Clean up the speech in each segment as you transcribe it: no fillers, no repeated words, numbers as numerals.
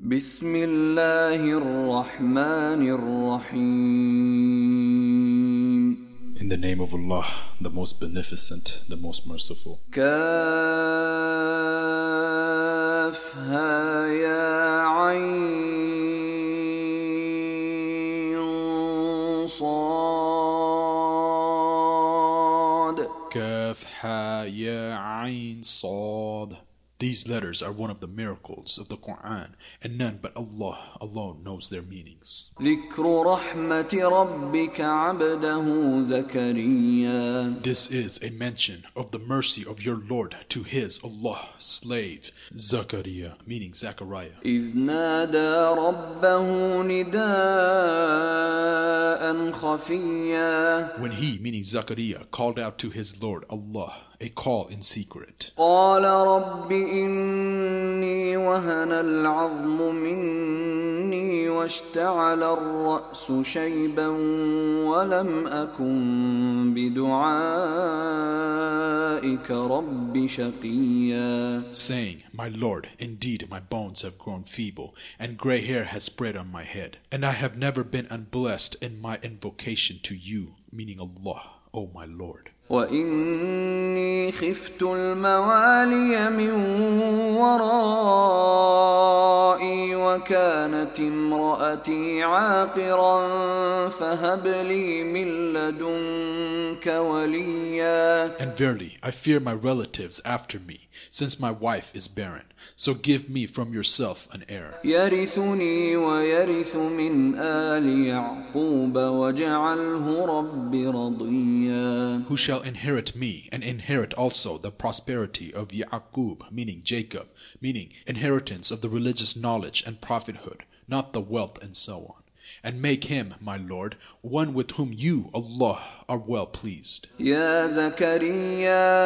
بسم الله الرحمن الرحيم. In the name of Allah, the most beneficent, the most merciful. كافها يا عين صاد. Kaf ha ya ayn sad. These letters are one of the miracles of the Quran, and none but Allah alone knows their meanings. ذكر رحمة ربك عبده زكريا. This is a mention of the mercy of your Lord to his Allah slave Zakaria, meaning Zachariah. إذ نادى ربه نداء خفيا. When he, meaning Zakaria, called out to his Lord Allah, a call in secret. قال رب إني وهن العظم مني واشتعل الرأس شيبا ولم أكن بدعائك رب شقيا. Saying, My Lord, indeed my bones have grown feeble, and gray hair has spread on my head, and I have never been unblessed in my invocation to you, meaning Allah, O my Lord. وإني خفت الموالي من ورائي وكانت امرأتي عاقرا فهب لي من لدنك وليا. And verily, I fear my relatives after me, since my wife is barren. So give me from yourself an heir, يرثني ويرث من آل يعقوب واجعله رب رضيا. who shall inherit me, and inherit also the prosperity of Ya'qub, meaning Jacob, meaning inheritance of the religious knowledge and prophethood, not the wealth and so on. And make him, my Lord, one with whom you, Allah, are well pleased. يا زكريا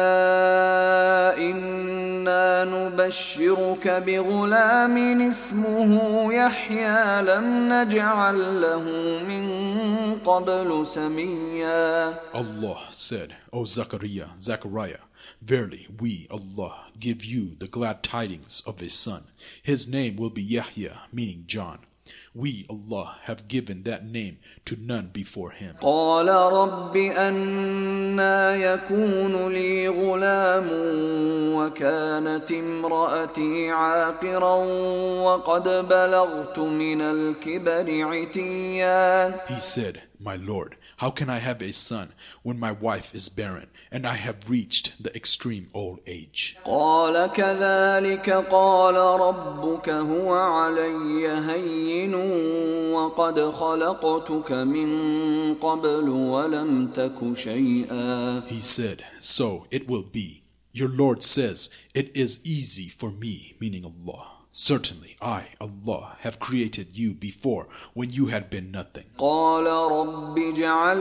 إنا نبشرك بغلام اسمه يحيى لم نجعل له من قبل سميا. Allah said, O Zachariah, verily we, Allah, give you the glad tidings of a son. His name will be Yahya, meaning John. We, Allah, have given that name to none before him. قال رب أنى يكون لي غلام وكانت امرأتي عاقرا وقد بلغت من الكبر عتيا. He said, My Lord, how can I have a son when my wife is barren, and I have reached the extreme old age? قال كذلك قال ربك هو علي هين وقد خلقتك من قبل ولم تك شيئا. He said, So it will be. Your Lord says, It is easy for me, meaning Allah. Certainly I, Allah, have created you before when you had been nothing. قال رب اجعل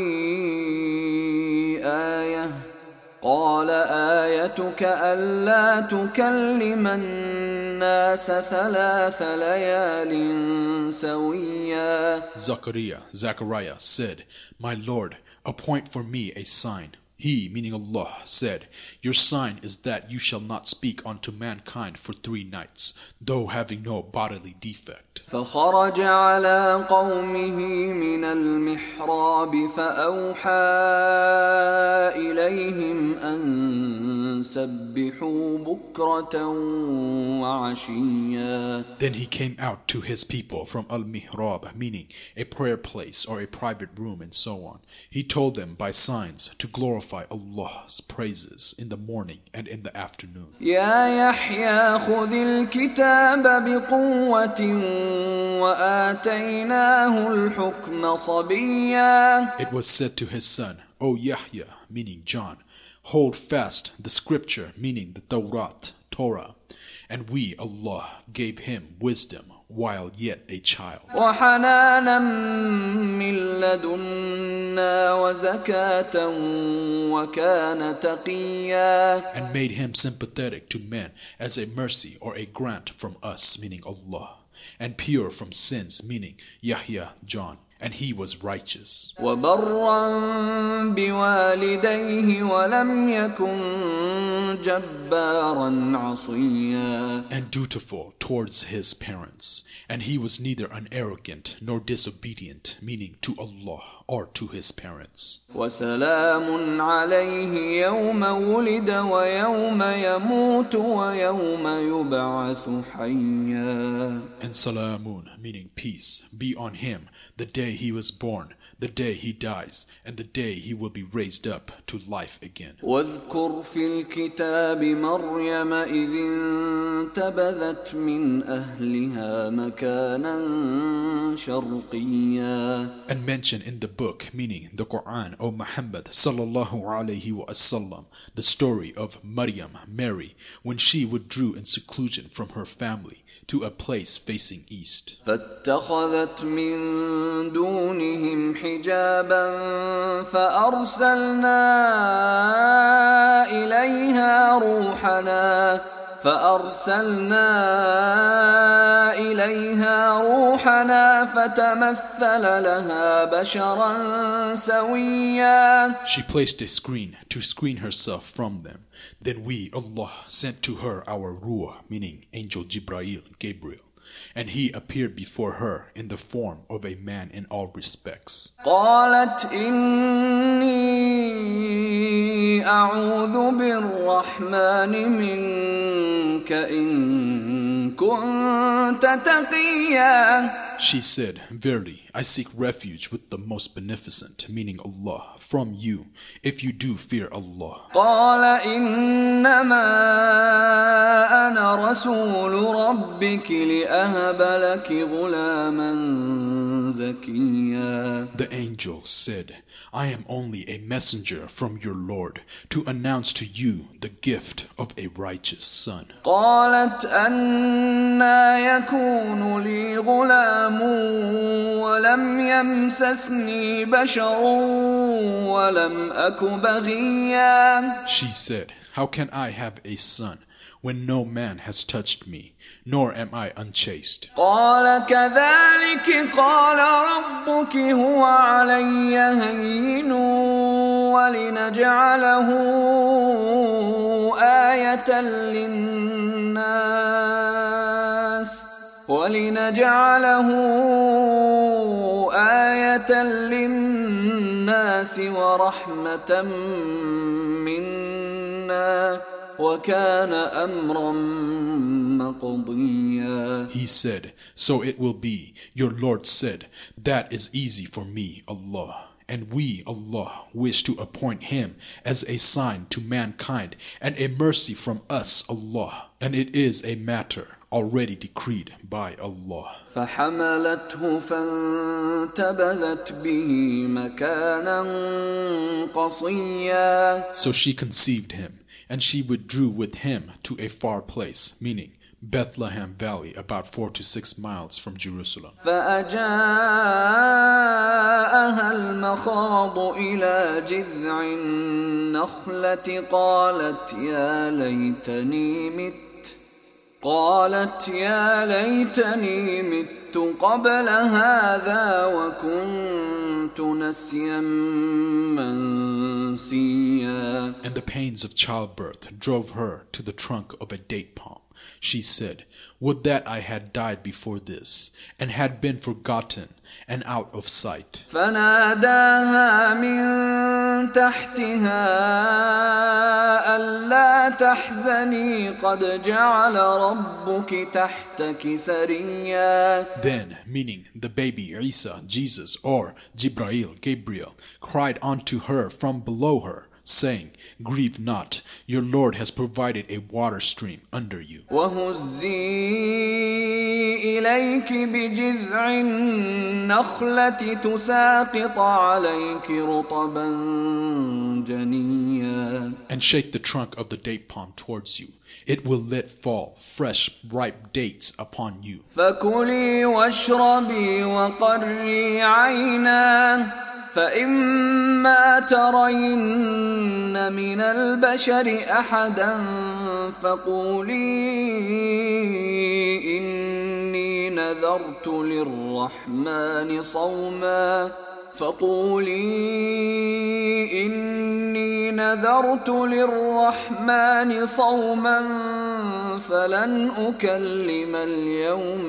لي آية. قال آيتك ألا تكلم الناس 3 ليال سويا. Zachariah said, My Lord, appoint for me a sign. He, meaning Allah, said, Your sign is that you shall not speak unto mankind for 3 nights, though having no bodily defect. فخرج على قومه من المحراب فأوحى إليهم أن سبحوا بكرة وعشيا. Then he came out to his people from Al-Mihrab, meaning a prayer place or a private room and so on. He told them by signs to glorify Allah's praises in the morning and in the afternoon. يا يحيى خذ الكتاب بقوة وآتيناه الحكم صبيا. It was said to his son, O Yahya, meaning John, hold fast the scripture, meaning the Torah, and we, Allah, gave him wisdom while yet a child. وحنانا من لدنا وزكاة وكان تقيا. And made him sympathetic to men as a mercy or a grant from us, meaning Allah, and pure from sins, meaning Yahya, John. and he was righteous. وبرا بوالديه ولم يكن جبارا عصيا. And dutiful towards his parents, and he was neither an arrogant nor disobedient, meaning to Allah or to his parents. وسلام عليه يوم ولد ويوم يموت ويوم يبعث حيا. And salamun, meaning peace, be on him the day he was born, the day he dies, and the day he will be raised up to life again. واذكر في الكتاب مريم إذ انتبذت من أهلها مكانا شرقيا. And mention in the book, meaning the Quran, O Muhammad sallallahu alayhi wa sallam, the story of Maryam, Mary, when she withdrew in seclusion from her family to a place facing east. فاتخذت من دونهم حجابا فأرسلنا إليها روحنا فتمثل لها بشرا سويا. She placed a screen to screen herself from them. Then we, Allah, sent to her our Ruh, meaning Angel Jibreel, Gabriel, and he appeared before her in the form of a man in all respects. قالت إني أعوذ بالرحمن منك إن كنت تقيا. She said, Verily, I seek refuge with the most beneficent, meaning Allah, from you, if you do fear Allah. قال إنما أنا رسول ربك لأهب لك غلاما زكيا. The angel said, I am only a messenger from your Lord to announce to you the gift of a righteous son. قالت أنى يكون لي غلام ولم يمسسني بشر ولم أك بغيا. She said, How can I have a son when no man has touched me, nor am I unchaste? قال كذلك قال ربك هو علي هين ولنجعله آية للناس ورحمة منا وكان أمرا مقضيا. He said, So it will be. Your Lord said, That is easy for me, Allah. And we, Allah, wish to appoint him as a sign to mankind and a mercy from us, Allah. And it is a matter already decreed by Allah. فحملته فانتبذت به مكانا قصيا. So she conceived him, and she withdrew with him to a far place, meaning Bethlehem Valley, about 4 to 6 miles from Jerusalem. فأجاءها المخاض إلى جذع النخلة قالت يا ليتني مت قبل هذا وكنت نسيا منسيا. And the pains of childbirth drove her to the trunk of a date palm. She said, Would that I had died before this, and had been forgotten and out of sight. فناداها من تحتها ألا تحزني قد جعل ربك تحتك سريا. Then, meaning the baby Isa, Jesus, or Jibreel, Gabriel, cried unto her from below her, saying, Grieve not, your Lord has provided a water stream under you. وهزي إليك بجذع النخلة تساقط عليك رطبا جنيا. And shake the trunk of the date palm towards you. It will let fall fresh, ripe dates upon you. فكلي واشربي وقري عينا فإما ترين من البشر أحدا فقولي إني نذرت للرحمن صوما فقولي إني نذرت للرحمن صوما فلن أكلم اليوم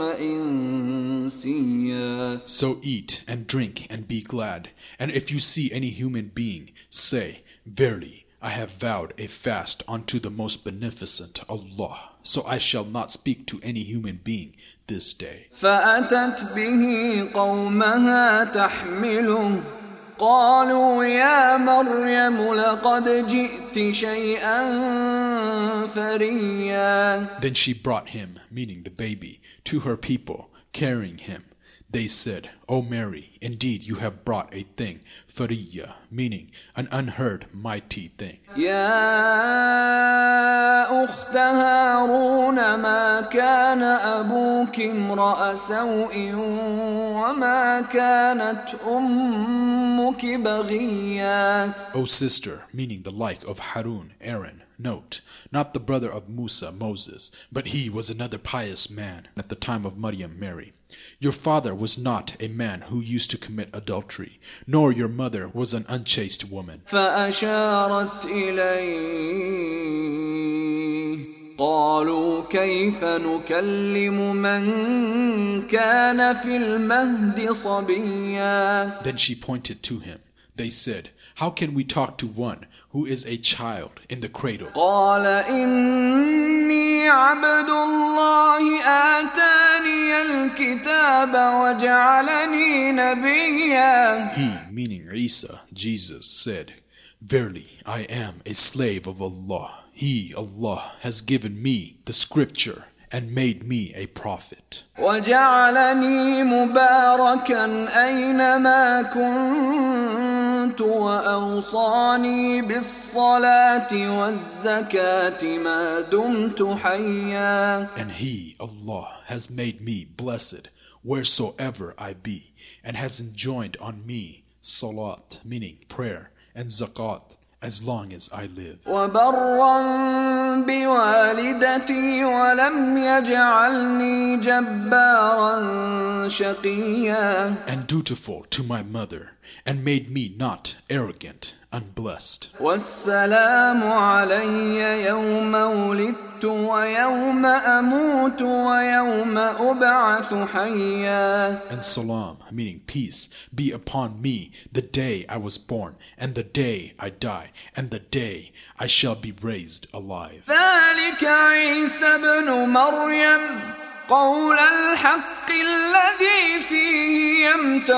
إنسيا. So eat and drink and be glad, and if you see any human being, say, Verily, I have vowed a fast unto the most beneficent Allah, so I shall not speak to any human being this day. فأتت به قومها تحمله قالوا يا مريم لقد جئت شيئا فريا. Then she brought him, meaning the baby, to her people, carrying him. They said, O Mary, indeed you have brought a thing, fariya, meaning an unheard mighty thing. يا أخت هارون ما كان أبوك امرأ سوء وما كانت أمك بغيا. O sister, meaning the like of Harun, Aaron, note, not the brother of Musa, Moses, but he was another pious man at the time of Maryam, Mary. Your father was not a man who used to commit adultery, nor your mother was an unchaste woman. فأشارت إليه قالوا كيف نكلم من كان في المهد صبيا. Then she pointed to him. They said, How can we talk to one who is a child in the cradle? قال إني عبد الله آتاني الكتاب وجعلني نبيا. He, meaning Isa, Jesus, said, Verily, I am a slave of Allah. He, Allah, has given me the scripture and made me a prophet. وجعلني مباركا أينما كنت وأوصاني بالصلاة والزكاة ما دمت حيا. And He, Allah, has made me blessed wheresoever I be, and has enjoined on me salat, meaning prayer, and zakat, as long as I live. وبرا بوالدتي ولم يجعلني جبارا شقيا. And dutiful to my mother, and made me not arrogant, unblessed. والسلام علي يوم ولدت ويوم أموت ويوم أبعث حيا. And salam, meaning peace, be upon me the day I was born, and the day I die, and the day I shall be raised alive. ذلك عيسى بن مريم قول الحق الذي فيه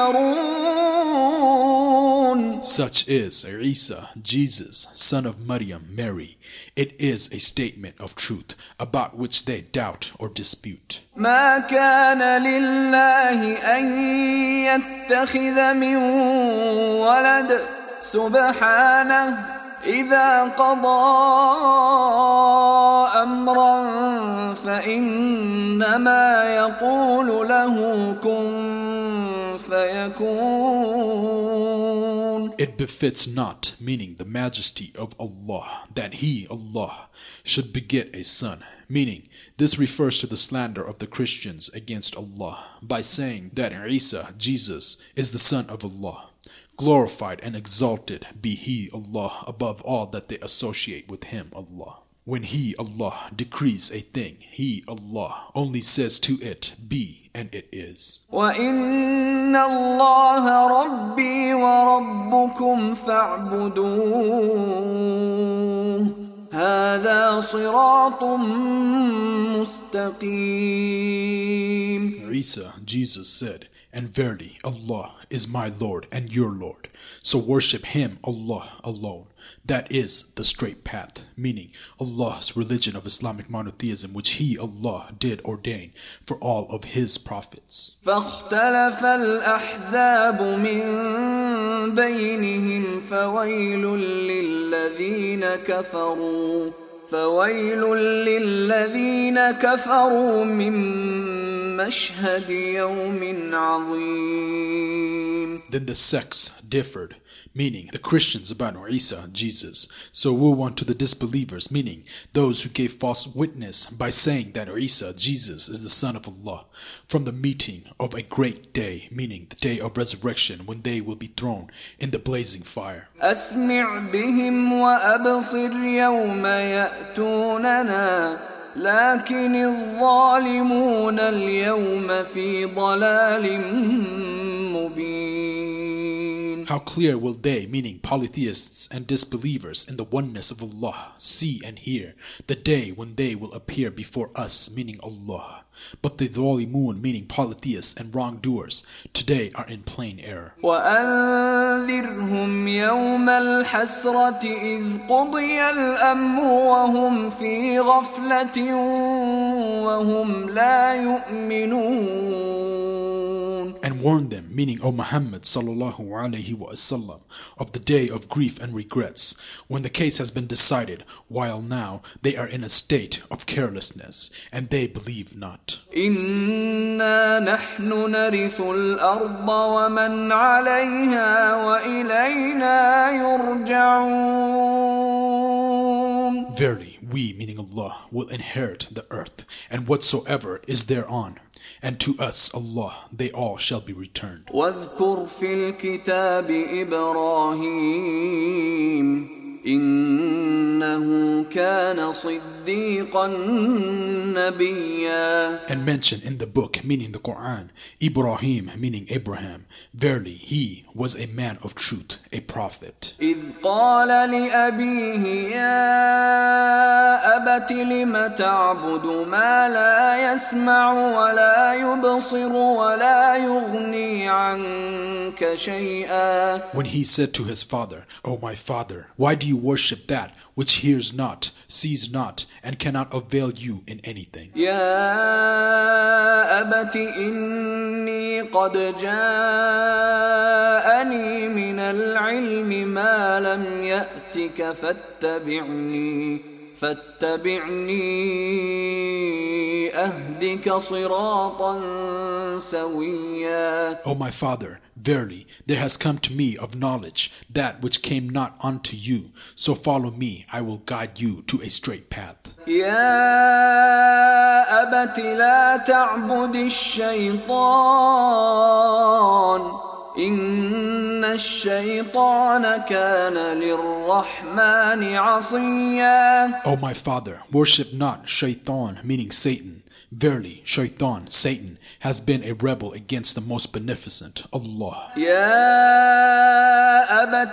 يمترون. Such is Isa, Jesus, son of Maryam, Mary. It is a statement of truth about which they doubt or dispute. ما كان لله أن يتخذ من ولد سبحانه إذا قضى أمرا فإنما يقول له كن فيكون. It befits not, meaning the majesty of Allah, that He, Allah, should beget a son, meaning this refers to the slander of the Christians against Allah by saying that Isa, Jesus, is the son of Allah. Glorified and exalted be He, Allah, above all that they associate with Him, Allah. When He, Allah, decrees a thing, He, Allah, only says to it, be, and it is. وَإِنَّ اللَّهَ رَبِّي وَرَبُّكُمْ فَاعْبُدُوهُ هَذَا صِرَاطٌ مُسْتَقِيمٌ. Isa, Jesus said, and verily, Allah is my Lord and your Lord. So worship Him, Allah, alone. That is the straight path, meaning Allah's religion of Islamic monotheism, which He, Allah, did ordain for all of His prophets. فاختلف الأحزاب من بينهم فويل للذين كفروا من مشهد يوم عظيم. Then the sects differed, meaning the Christians about Isa, Jesus. So woe unto the disbelievers, meaning those who gave false witness by saying that Isa, Jesus, is the Son of Allah, from the meeting of a great day, meaning the day of resurrection, when they will be thrown in the blazing fire. أسمع بهم وأبصر يوم يأتوننا لكن الظالمون اليوم في ضلال مبين. How clear will they, meaning polytheists and disbelievers in the oneness of Allah, see and hear the day when they will appear before us, meaning Allah. But the Dhalimun, meaning polytheists and wrongdoers, today are in plain error. وأنذرهم يوم الحسرة إذ قضي الأمر وهم في غفلة وهم لا يؤمنون. And warn them, meaning O Muhammad sallallahu alaihi wasallam, of the day of grief and regrets, when the case has been decided, while now they are in a state of carelessness, and they believe not. إنا نحن نرث الأرض ومن عليها وإلينا يرجعون. Verily, we, meaning Allah, will inherit the earth, and whatsoever is thereon. And to us, Allah, they all shall be returned. واذكر في الكتاب إبراهيم إنه كان صديقا نبيا. And mention in the book, meaning the Quran, Ibrahim, meaning Abraham. Verily, he was a man of truth, a prophet. إذ قال لأبيه يا أبت لم تعبد ما لا يسمع ولا يبصر ولا يغني عنك شيئا. When he said to his father, O my father, why do you worship that which hears not, sees not, and cannot avail you in anything? يا أبت إني قد جاءني من العلم ما لم يأتك فاتبعني أهدك صراطا سويا. O my father, verily, there has come to me of knowledge that which came not unto you. So follow me, I will guide you to a straight path. يا أبت لا تعبد الشيطان إن الشيطان كان للرحمن عصيا. O my father, worship not Shaitan, meaning Satan. Verily, Shaitan, Satan, has been a rebel against the most beneficent, Allah. يا أبت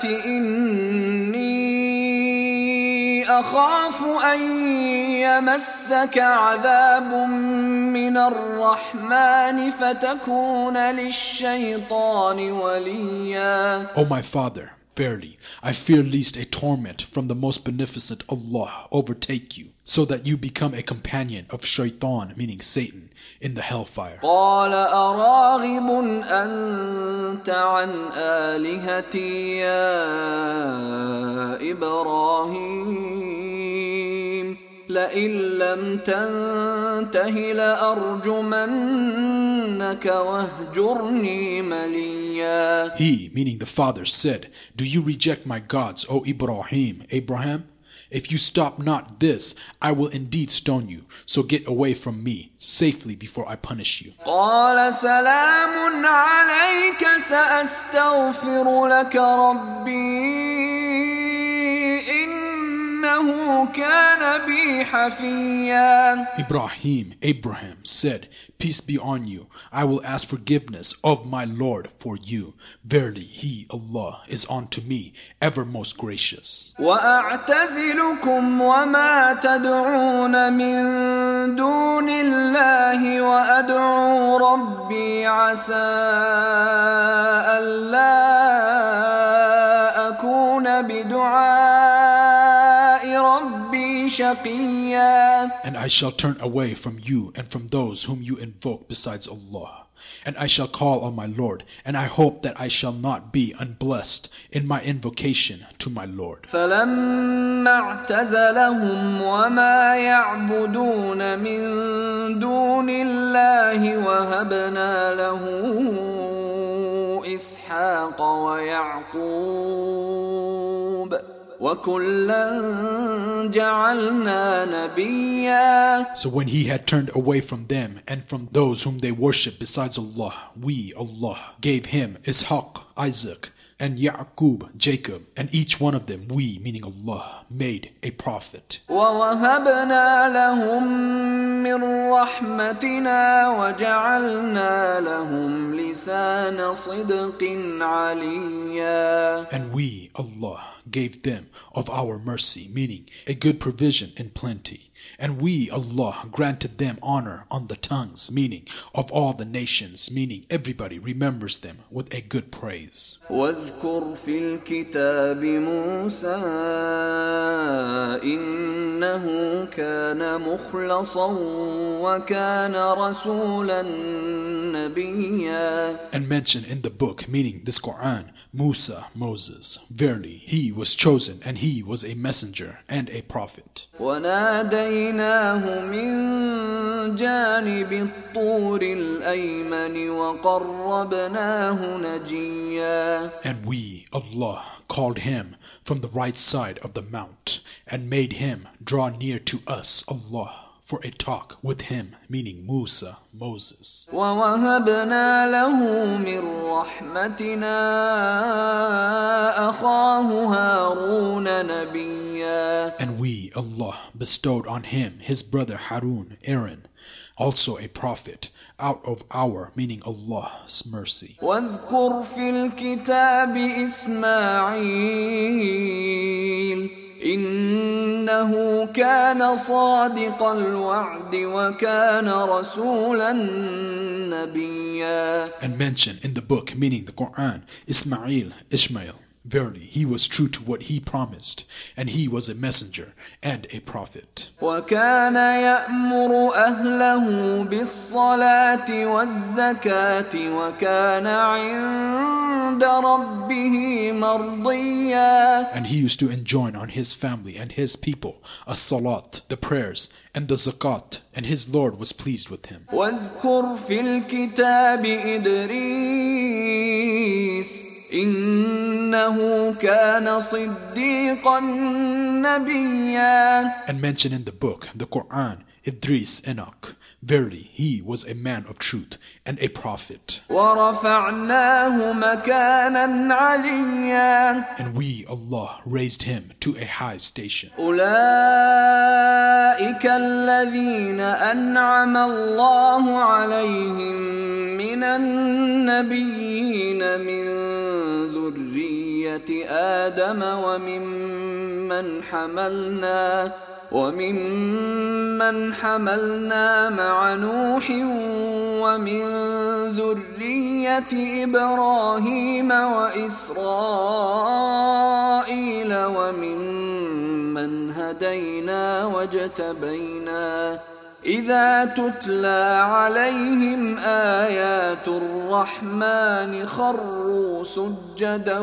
إني أخاف أن يمسك عذاب من الرحمن فتكون للشيطان وليا. O my father, verily, I fear lest a torment from the most beneficent Allah overtake you, so that you become a companion of Shaitan, meaning Satan, in the hellfire. قال أراغب أنت عن آلهتي يا إبراهيم لئن لم تنته لأرجمنك واهجرني مليا. He, meaning the father, said, Do you reject my gods, O Ibrahim, Abraham? If you stop not this, I will indeed stone you. So get away from me safely before I punish you. قال سلام عليك سأستغفر لك ربي إنه كان بي حفيا. Abraham said, Peace be on you. I will ask forgiveness of my Lord for you. Verily, He, Allah, is unto me ever most gracious. وأعتزلكم وما تدعون من دون الله وأدعو ربي عسى ألا أكون بدعاء ربي شقيا. And I shall turn away from you and from those whom you invoke besides Allah. And I shall call on my Lord, and I hope that I shall not be unblessed in my invocation to my Lord. فلما اعتزلهم وما يعبدون من دون الله وهبنا له إسحاق ويعقوب وَكُلًّا جَعَلْنَا نَبِيًّا. So when he had turned away from them and from those whom they worship besides Allah, we, Allah, gave him Ishaq, Isaac, and Ya'qub, Jacob, and each one of them, we, meaning Allah, made a prophet. وَوَهَبْنَا لَهُم مِّن رَّحْمَتِنَا وَجَعَلْنَا لَهُمْ لِسَانَ صِدْقٍ عَلِيًّا. And we, Allah, gave them of our mercy, meaning a good provision in plenty. And we, Allah, granted them honor on the tongues, meaning of all the nations, meaning everybody remembers them with a good praise. واذكر في الكتاب موسى إنه كان مخلصا وكان رسولا نبيا. And mention in the book, meaning this Quran, Musa, Moses, verily he was chosen and he was a messenger and a prophet. وناديناه من جانب الطور الأيمن وقربناه نجيا. And we, Allah, called him from the right side of the mount and made him draw near to us, Allah, for a talk with him, meaning Musa, Moses. وَوَهَبْنَا لَهُ مِنْ رَحْمَتِنَا أَخَاهُ هَارُونَ نَبِيًّا. And we, Allah, bestowed on him his brother Harun, Aaron, also a prophet, out of our, meaning Allah's mercy. وَاذْكُرْ فِي الْكِتَابِ إِسْمَاعِيلَ إِنَّهُ كَانَ صَادِقَ الْوَعْدِ وَكَانَ رَسُولًا نَبِيًّا. And mention in the book, meaning the Quran, Ishmael. Verily, he was true to what he promised, and he was a messenger and a prophet. وَكَانَ يَأْمُرُ أَهْلَهُ بِالصَّلَاةِ وَالزَّكَاةِ وَكَانَ عِندَ رَبِّهِ مَرْضِيًّا. And he used to enjoin on his family and his people as-salat, the prayers, and the zakat, and his Lord was pleased with him. وَاذْكُرْ فِي الْكِتَابِ إِدْرِيسَ إِنَّهُ كَانَ صِدِّيقًا نَبِيًّا. And mention in the book, the Quran, Idris, Enoch. Verily, he was a man of truth and a prophet. وَرَفَعْنَاهُ مَكَانًا عَلِيًّا. And we, Allah, raised him to a high station. أُولَئِكَ الَّذِينَ أَنْعَمَ اللَّهُ عَلَيْهِمْ مِنَ النَّبِيِّينَ مِنْ ذُرِّيَّةِ آدَمَ وممن حملنا مع نوح ومن ذرية إبراهيم وإسرائيل وممن هدينا واجتبينا إذا تتلى عليهم آيات الرحمن خروا سجدا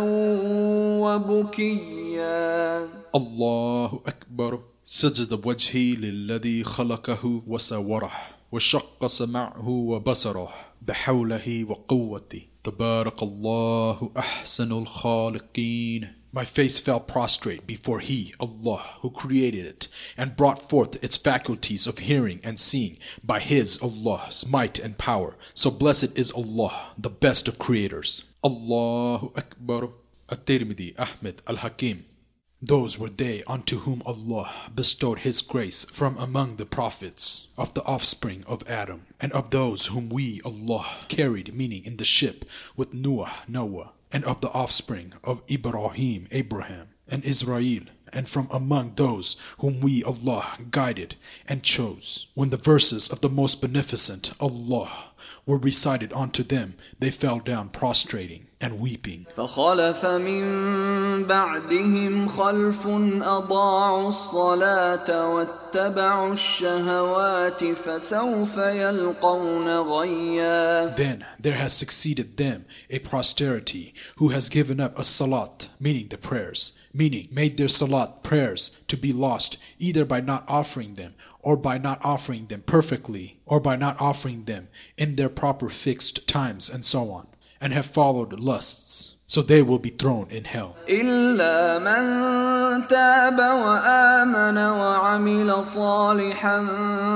وبكيا. الله أكبر. سجد وجهي للذي خلقه وصوره وشق سمعه وبصره بحوله وقوته تبارك الله أحسن الخالقين. My face fell prostrate before He, Allah, who created it and brought forth its faculties of hearing and seeing by His, Allah's might and power. So blessed is Allah, the best of creators. Allahu Akbar. At-Tirmidhi, Ahmed, Al-Hakim. Those were they unto whom Allah bestowed His grace from among the prophets of the offspring of Adam, and of those whom we, Allah, carried, meaning in the ship, with Noah, and of the offspring of Ibrahim, Abraham, and Israel, and from among those whom we, Allah, guided and chose. When the verses of the Most Beneficent, Allah, were recited unto them, they fell down prostrating and weeping. فخلف من بعدهم خلف أضاعوا الصلاة واتبعوا الشهوات فسوف يلقون غيا. Then there has succeeded them a posterity who has given up a salat, meaning the prayers, meaning made their salat prayers to be lost, either by not offering them, or by not offering them perfectly, or by not offering them in their proper fixed times, and so on, and have followed lusts. So they will be thrown in hell. إلا من تاب وآمن وعمل صالحا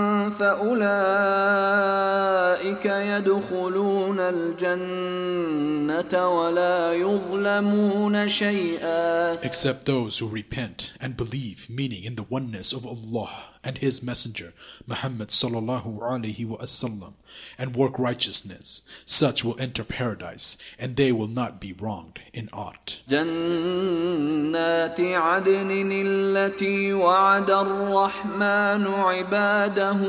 فأولئك يدخلون الجنة ولا يظلمون شيئا. Except those who repent and believe, meaning in the oneness of Allah and His Messenger Muhammad sallallahu alaihi wasallam, and work righteousness, such will enter paradise, and they will not be wronged in aught. جنات عدن التي وعد الرحمن عباده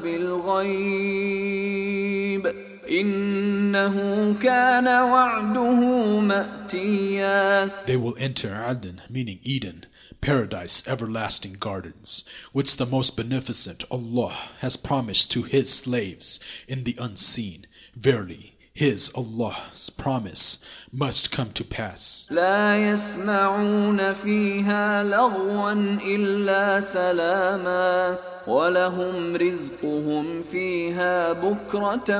بالغيب إنه كان وعده مأتيا. They will enter Aden, meaning Eden, paradise, everlasting gardens, which the most beneficent Allah has promised to His slaves in the unseen. Verily, His Allah's promise must come to pass. لا يسمعون فيها لغوا إلا سلاما ولهم رزقهم فيها بكرة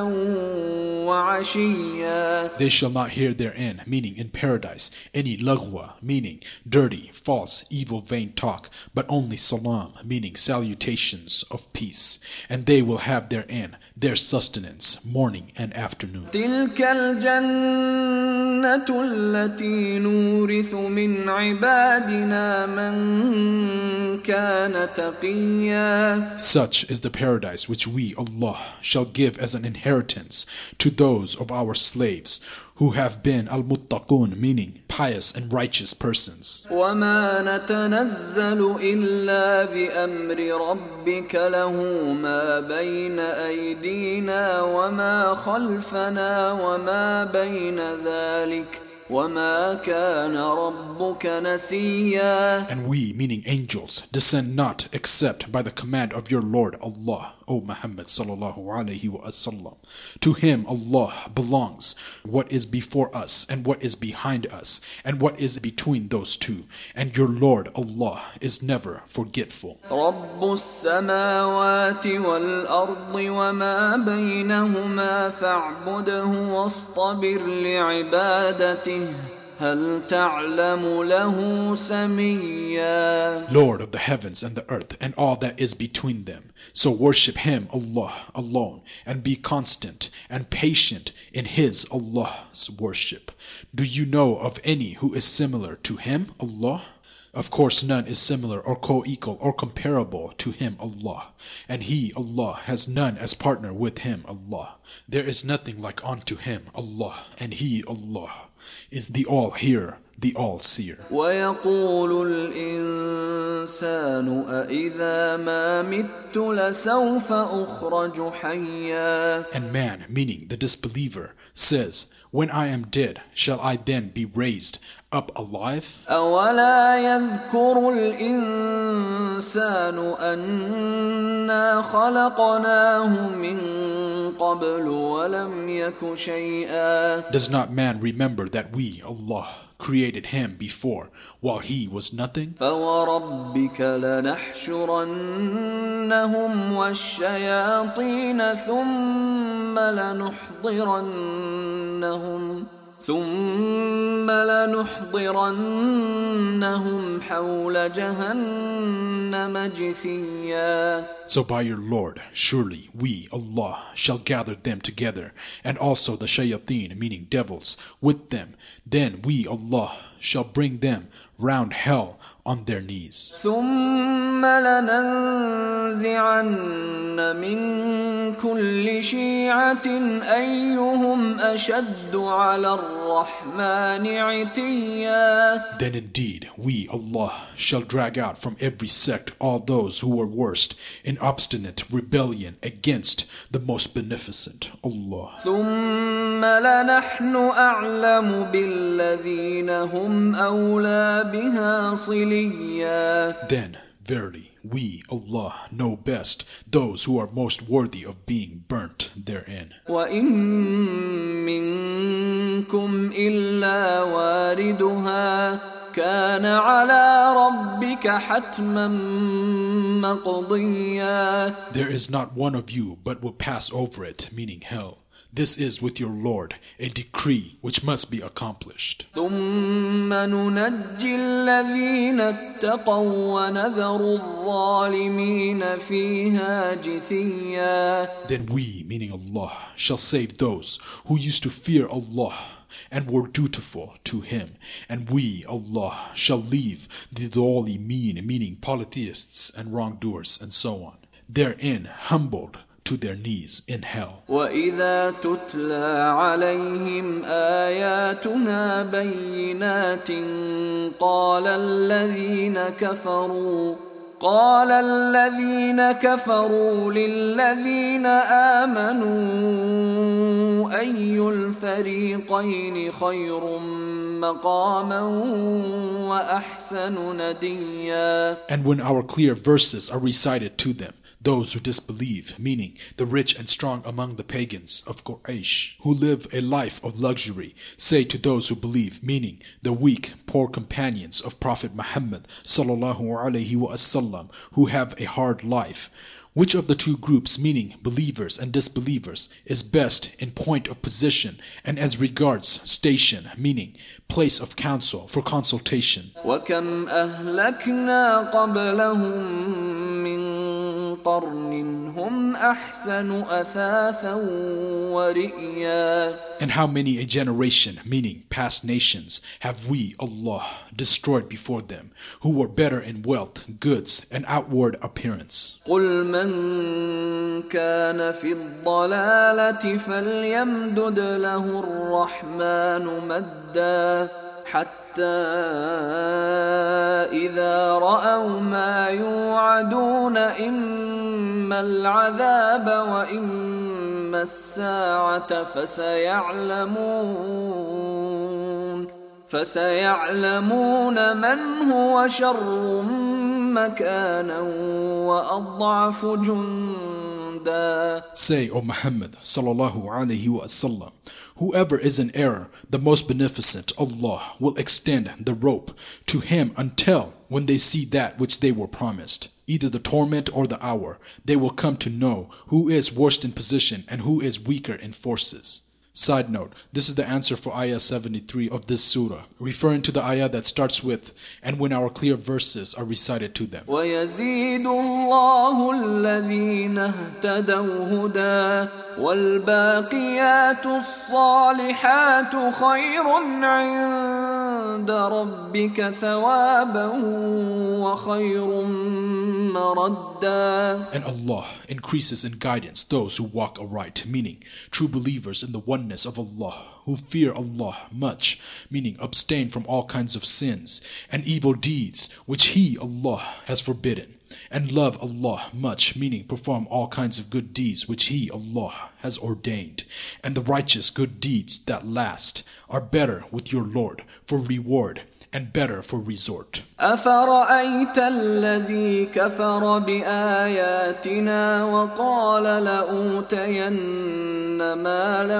وعشيا. They shall not hear therein, meaning in paradise, any lagwa, meaning dirty, false, evil, vain talk, but only salam, meaning salutations of peace. And they will have therein their sustenance morning and afternoon. تلك الجنة التي نورث من عبادنا من كان تقيا. Such is the paradise which we, Allah, shall give as an inheritance to those of our slaves who have been al-muttaqun, meaning pious and righteous persons. وما نتنزل إلا بأمر ربك له ما بين أيدينا وما خلفنا وما بين ذلك وما كان ربك نسيا. And we, meaning angels, descend not except by the command of your Lord Allah, O Muhammad sallallahu alaihi wasallam. To Him Allah belongs what is before us and what is behind us and what is between those two. And your Lord Allah is never forgetful. رب السماوات والأرض وما بينهما فاعبده واصطبر لعبادته هل تعلم له سميا. Lord of the heavens and the earth and all that is between them. So worship Him, Allah, alone, and be constant and patient in His, Allah's worship. Do you know of any who is similar to Him, Allah? Of course none is similar or co-equal or comparable to Him, Allah. And He, Allah, has none as partner with Him, Allah. There is nothing like unto Him, Allah. And He, Allah, is the all-hearer, the all-seer. ويقول الإنسان أإذا ما مت لسوف أخرج حيا. And man, meaning the disbeliever, says, when I am dead, shall I then be raised up alive? أولا يذكر الإنسان أنا خلقناه من قبل ولم يك شيئا. Does not man remember that we, Allah, created him before while he was nothing? فوربك لنحشرنهم والشياطين ثم لنحضرنهم حول جهنم جثيا. So by your Lord, surely we, Allah, shall gather them together, and also the shayateen, meaning devils, with them. Then we, Allah, shall bring them round hell on their knees. ثم لننزعن من كل شيعة أيهم أشد على الرحمن عتيا. Then indeed we, Allah, shall drag out from every sect all those who were worst in obstinate rebellion against the most beneficent, Allah. ثم لنحن أعلم بالذين هم أولى بها صليا. Then, verily, we, Allah, know best those who are most worthy of being burnt therein. وَإِن مِّنكُمْ إِلَّا وَارِدُهَا كَانَ عَلَى رَبِّكَ حَتْمًا مَّقْضِيًّا. There is not one of you but will pass over it, meaning hell. This is with your Lord a decree which must be accomplished. ثُمَّ نُنَجِّي الَّذِينَ اتَّقَوْا وَنَذَرُ الظَّالِمِينَ فِيهَا جِثِيًّا. Then we, meaning Allah, shall save those who used to fear Allah and were dutiful to Him, and we, Allah, shall leave the dhalimin, meaning polytheists and wrongdoers and so on, therein humbled to their knees in hell. وَإِذَا تُتْلَى عَلَيْهِمْ آيَاتُنَا بَيِّنَاتٍ قَالَ الَّذِينَ كَفَرُوا لِلَّذِينَ آمَنُوا أَيُّ الْفَرِيقَيْنِ خَيْرٌ مَقَامًا وَأَحْسَنُ نَدِيًّا. And when our clear verses are recited to them, those who disbelieve, meaning the rich and strong among the pagans of Quraysh, who live a life of luxury, say to those who believe, meaning the weak, poor companions of Prophet Muhammad sallallahu alaihi wasallam, who have a hard life, which of the two groups, meaning believers and disbelievers, is best in point of position and as regards station, meaning place of counsel for consultation? وَكَمْ أَهْلَكْنَا قَبْلَهُمْ مِنْ قَرْنٍ هُمْ أَحْسَنُ أَثَاثًا وَرِئْيًا. And how many a generation, meaning past nations, have we, Allah, destroyed before them, who were better in wealth, goods, and outward appearance? قُلْ مَنْ كَانَ فِي الضَّلَالَةِ فَلْيَمْدُدْ لَهُ الرَّحْمَنُ مَدًّا حَتَّى إِذَا رَأَوْا مَا يُوعَدُونَ إِمَّا الْعَذَابَ وَإِمَّا السَّاعَةَ فسيعلمون من هو شر مكانا وأضعف جندا. Say, O Muhammad sallallahu alaihi wasallam, whoever is in error, the most beneficent, Allah, will extend the rope to him until when they see that which they were promised, either the torment or the hour, they will come to know who is worst in position and who is weaker in forces. Side note, this is the answer for ayah 73 of this surah, referring to the ayah that starts with, and when our clear verses are recited to them. وَيَزِيدُ اللَّهُ الَّذِينَ اهْتَدَوْا هُدًى وَالْبَاقِيَاتُ الصَّالِحَاتُ خَيْرٌ عِندَ رَبِّكَ ثَوَابًا وَخَيْرٌ مَرَدًّا. And Allah increases in guidance those who walk aright, meaning true believers in the oneness of Allah, who fear Allah much, meaning abstain from all kinds of sins and evil deeds which He, Allah, has forbidden, and love Allah much, meaning perform all kinds of good deeds which He, Allah, has ordained, and the righteous good deeds that last are better with your Lord for reward and better for resort. أَفَرَأَيْتَ الَّذِي كَفَرَ بِآيَاتِنَا وَقَالَ لَأُوتَيَنَّ مَالًا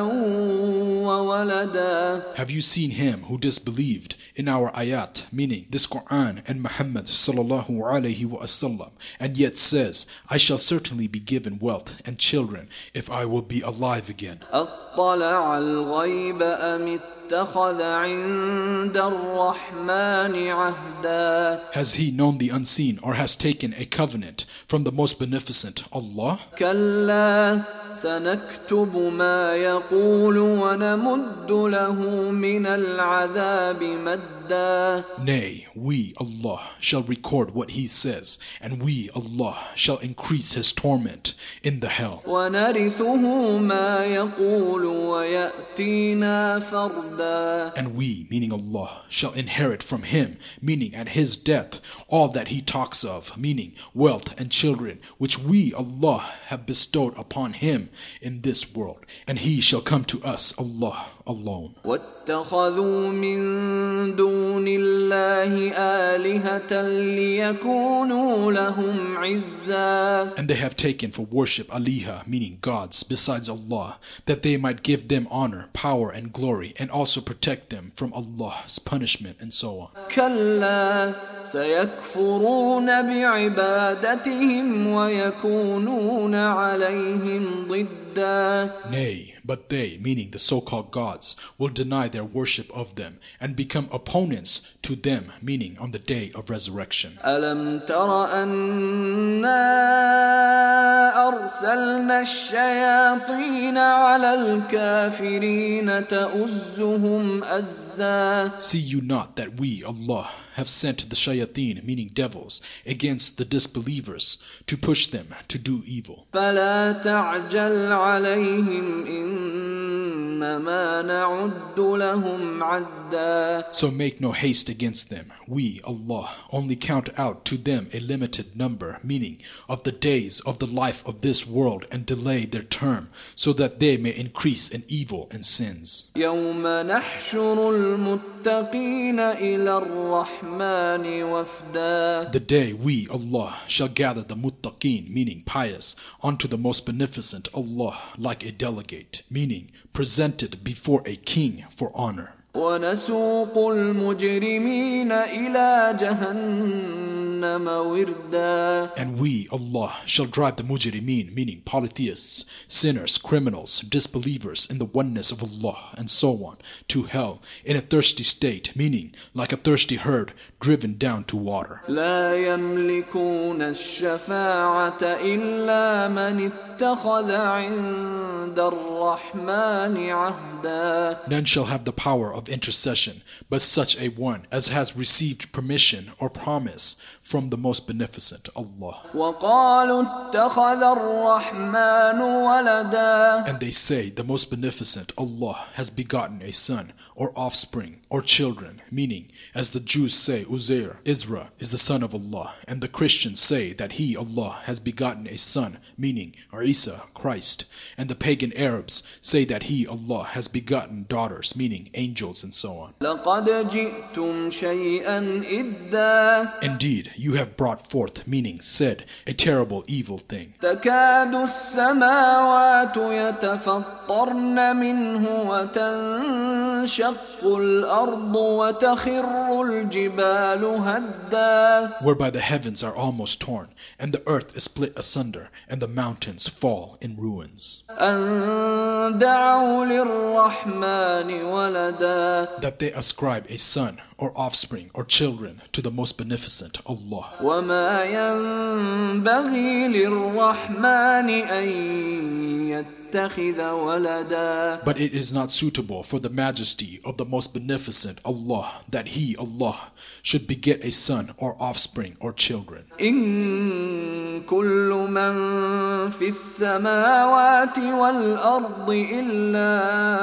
وَوَلَدًا. Have you seen him who disbelieved in our ayat, meaning this Quran and Muhammad sallallahu alaihi wasallam, and yet says, I shall certainly be given wealth and children if I will be alive again? أَطَّلَعَ الْغَيْبَ أَمِ اتَّخَذَ عِندَ الرَّحْمَنِ عَهْدًا. Has he known the unseen or has taken a covenant from the most beneficent Allah? كَلَّا سَنَكْتُبُ مَا يَقُولُ وَنَمُدُّ لَهُ مِنَ الْعَذَابِ مَدًّا Nay, we, Allah, shall record what he says, and we, Allah, shall increase his torment in the hell. وَنَرِثُهُ مَا يَقُولُ وَيَأْتِينَا فَرْدًا. And we, meaning Allah, shall inherit from him, meaning at his death, all that he talks of, meaning wealth and children, which we, Allah, have bestowed upon him in this world. And he shall come to us, Allah, alone. وَاتَّخَذُوا مِن دُونِ اللَّهِ آلِهَةً لِيَكُونُوا لَهُمْ عِزًّا. And they have taken for worship aliha, meaning gods, besides Allah, that they might give them honor, power, and glory, and also protect them from Allah's punishment, and so on. كَلَّا سَيَكْفُرُونَ بِعِبَادَتِهِمْ وَيَكُونُونَ عَلَيْهِمْ ضِدًّا. Nay, but they, meaning the so-called gods, will deny their worship of them and become opponents to them, meaning on the day of resurrection. أَلَمْ تَرَ أَنَّا أَرْسَلْنَا الشَّيَاطِينَ عَلَى الْكَافِرِينَ تَؤُزُّهُمْ أَزًّا. See you not that we, Allah, have sent the shayateen, meaning devils, against the disbelievers to push them to do evil. فَلَا تَعْجَلْ عَلَيْهِمْ إِنَّمَا نَعُدُّ لَهُمْ عَدًّا. So make no haste against them. We, Allah, only count out to them a limited number, meaning of the days of the life of this world, and delay their term, so that they may increase in evil and sins. يَوْمَ نَحْشُرُ الْمُتَّقِينَ إِلَى الرَّحْمَنِ وَفْدًا. The day we, Allah, shall gather the muttaqeen, meaning pious, unto the most beneficent Allah, like a delegate, meaning presented before a king for honor. وَنَسُوقُ الْمُجْرِمِينَ إِلَى جَهَنَّمَ وِرْدًا. And we, Allah, shall drive the mujrimeen, meaning polytheists, sinners, criminals, disbelievers in the oneness of Allah, and so on, to hell, in a thirsty state, meaning like a thirsty herd driven down to water. لا يملكون الشفاعة إلا من اتخذ عند الرحمن عهدا. None shall have the power of intercession, but such a one as has received permission or promise from the most beneficent Allah. وقالوا اتخذ الرحمن ولدا. And they say the most beneficent Allah has begotten a son or offspring or children, meaning as the Jews say Uzair, Isra, is the son of Allah, and the Christians say that he, Allah, has begotten a son, meaning Isa, Christ, and the pagan Arabs say that he, Allah, has begotten daughters, meaning angels, and so on. لقد جئتم شيئا إدا. Indeed, you have brought forth, meaning said, a terrible evil thing. تكاد السماوات يتفطرن منه وتنشق الأرض وتخر الجبال هدا. Whereby the heavens are almost torn, and the earth is split asunder, and the mountains fall in ruins. أن دعوا للرحمن ولدا. That they ascribe a son, or offspring, or children to the most beneficent Allah. وما ينبغي للرحمن أن يتخذ ولدا. But it is not suitable for the majesty of the most beneficent Allah that he, Allah, should beget a son or offspring or children. إن كل من في السماوات والأرض إلا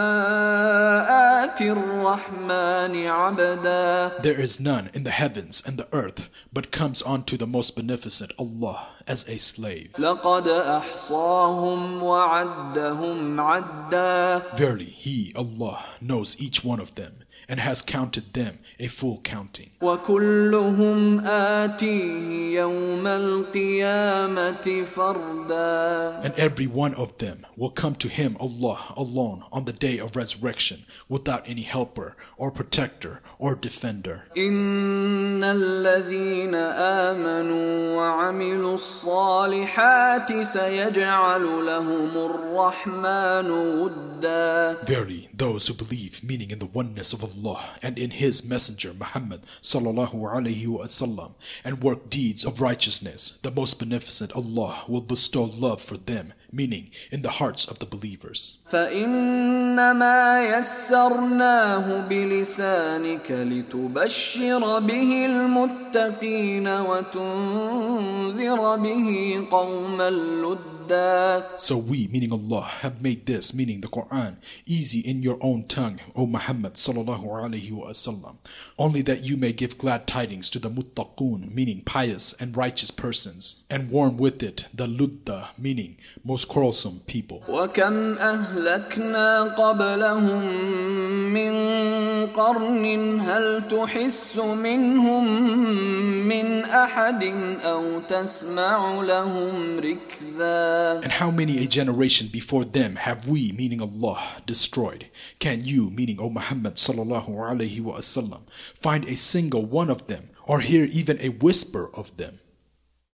آتي الرحمن عبدا. There is none in the heavens and the earth but comes unto the most beneficent Allah as a slave. لقد أحصاهم وعدهم عدا. Verily, he, Allah, knows each one of them and has counted them a full counting. وكلهم آتيه يوم القيامة فردا. And every one of them will come to him, Allah, alone on the day of resurrection, without any helper or protector or defender. إن الذين آمنوا وعملوا الصالحات سيجعل لهم الرحمن ودا. Verily, those who believe, meaning in the oneness of Allah and in His Messenger Muhammad sallallahu alaihi wasallam, and work deeds of righteousness, the most beneficent Allah will bestow love for them, meaning in the hearts of the believers. فإنما يسرناه بلسانك لتبشر به المتقين وتنذر به قوما لدا. So we, meaning Allah, have made this, meaning the Quran, easy in your own tongue, O Muhammad sallallahu alaihi wasallam, only that you may give glad tidings to the muttaqun, meaning pious and righteous persons, and warn with it the ludda, meaning most quarrelsome people. وكم أهلكنا قبلهم من قرن هل تحس منهم من أحد أو تسمع لهم ركزا. And how many a generation before them have we, meaning Allah, destroyed? Can you, meaning O Muhammad sallallahu alaihi wasallam, find a single one of them or hear even a whisper of them?